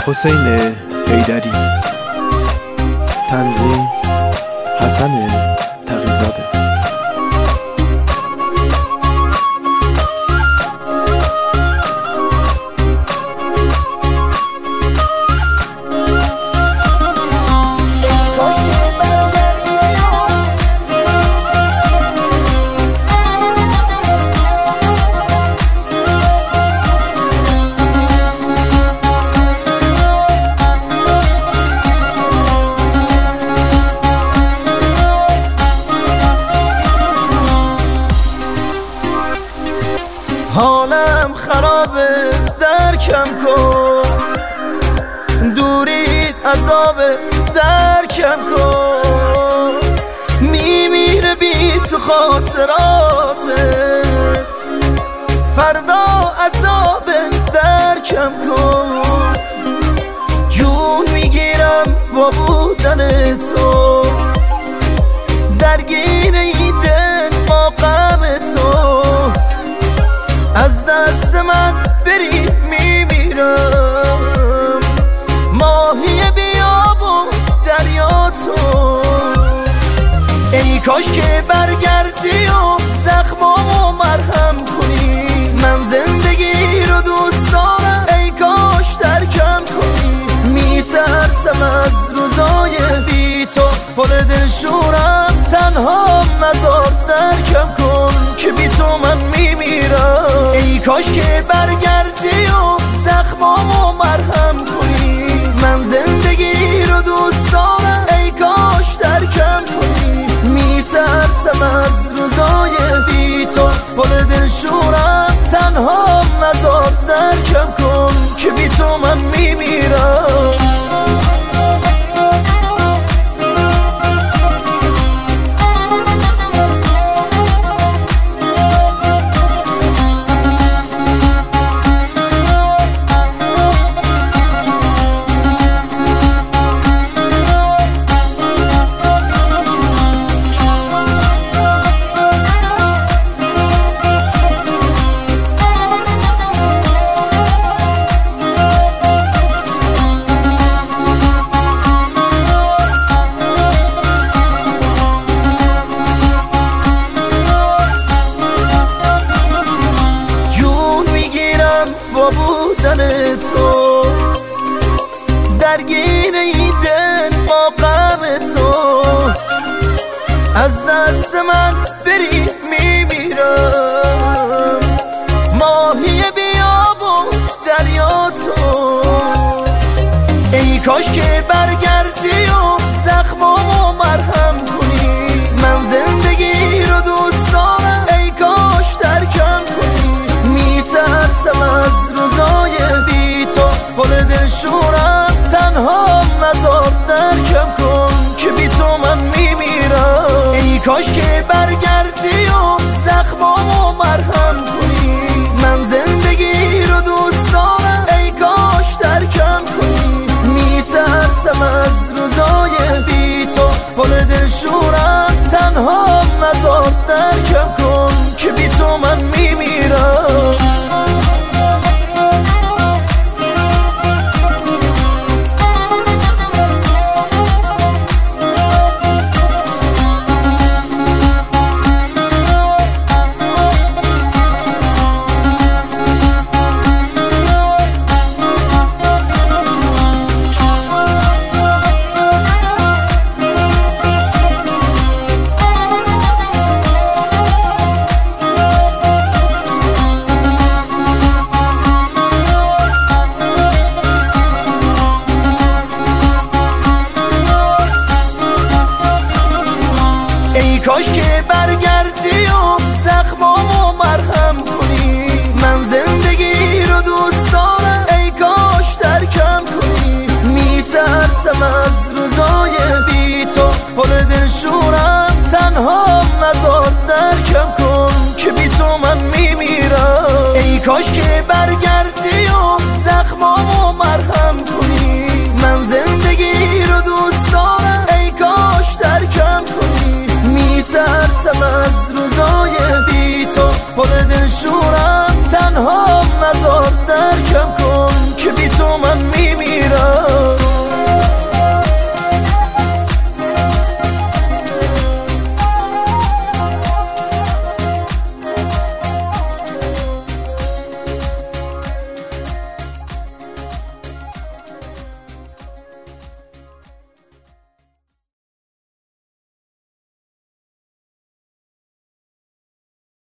حسین حیدری، تنظیم حسن تقی‌زاده. حالم خرابه، درکم کن، دورید عذابه، درکم کن. میمیره بی تو خاطراتت، فردا عذابه، درکم کن. جون میگیرم با بودن تو، درگیر این دل با غم تو. از دست من بری میمیرم، ماهی بیاب و دریا تو. ای کاش که برگردی و زخمامو مرهم کنی. من زندگی رو دوست دارم، ای کاش درکم کنی. میترسم از روزای بی تو، پر دلشورم، تنها نذار درکم کن که بی تو من میمیرم. ای کاش که برگردی و زخمامو مرهم کنی. من زندگی رو دوست دارم، ای کاش درکم کنی. میترسم از روزای بی تو، پر دلشورم، تنها نذار درکم کن که بی تو من میمیرم. با بودن تو، درگیر این دل با غم تو. از دست من بری میمیرم، ماهی بیاب و دریا تو. ای کاش که برگردی و زخمامو مرهم کنی. من زندگی رو دوست دارم، ای کاش درکم کنی. میترسم از روزای بی تو، پر دلشورم، تنها نذار درکم کن که بی تو من میمیرم. ای کاش که برگردی